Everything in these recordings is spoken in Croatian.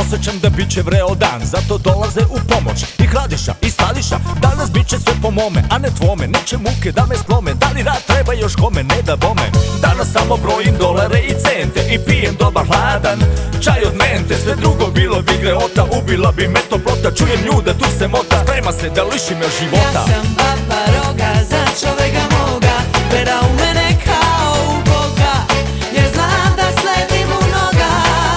osjećam da bit će vreo dan, zato dolaze u pomoć i Hladiša i Stadiša. Danas bit će sve po mome, a ne tvome. Neće muke da me slome, da li rad treba još kome, ne da bome. Danas samo brojim dolare i cente i pijem dobar hladan čaj od mente. Sve drugo bilo bi greota, ubila bi me toplota. Čujem ljude, tu se mota, sprema se da liši me života. Ja sam baba roga, za čoveka moga, gleda u mene kao u Boga, jer znam da sledim u noga.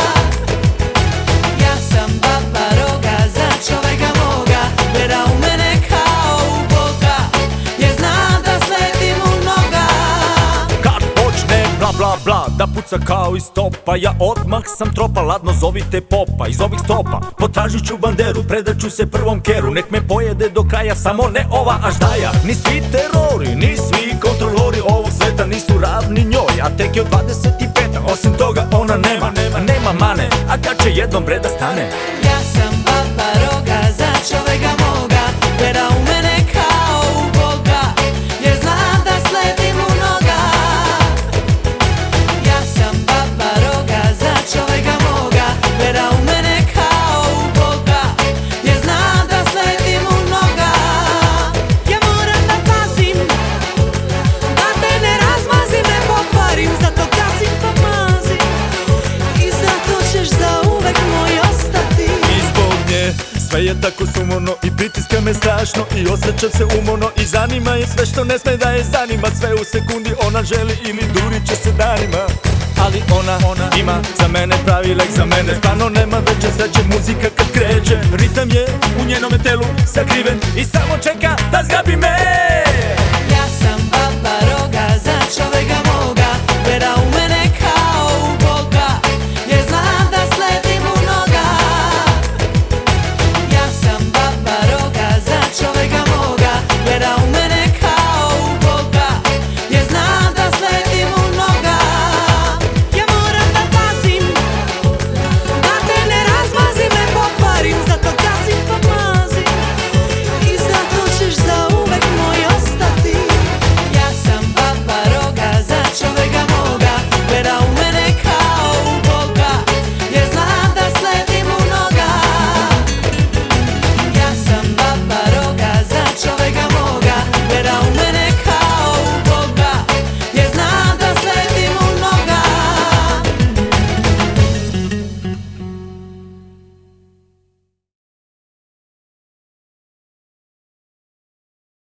Ja sam baba roga, za čoveka moga, gleda u mene kao u Boga, jer znam da sledim u noga. Kad počne bla bla bla da puca kao iz topa, ja odmah sam tropa, ladno zovite popa. Iz ovih stopa potražit ću banderu, predat ću se prvom keru, nek me pojede do kraja, samo ne ova aždaja. Ni svi terori, ni svi kontrolori ovog sveta nisu ravni njoj, a tek je od 25, osim toga ona nema mane, a kad će jednom breda stane. Ja sam baba roga, za čoveka moga, gleda u mene kao u Boga, jer znam da sledim u noga. Ja sam baba roga, za čoveka moga, gleda u mene kao u Boga, jer znam da sledim u noga. Ja moram da pazim, da te ne razmazim, ne pokvarim, zato gasim pa mazim, i zato ćeš zauvek moj ostati. I zbog nje sve je tako sumorno i pritiska me strašno i osjećam se umorno i zanima je sve što ne sme da je zanima. Sve u sekundi ona želi ili durit će se danima. Ali ona ima za mene pravi lek za mene. Stvarno nema veće sreće, muzika kad kreće. Ritam je u njenome telu sakriven i samo čeka da zgrabi me.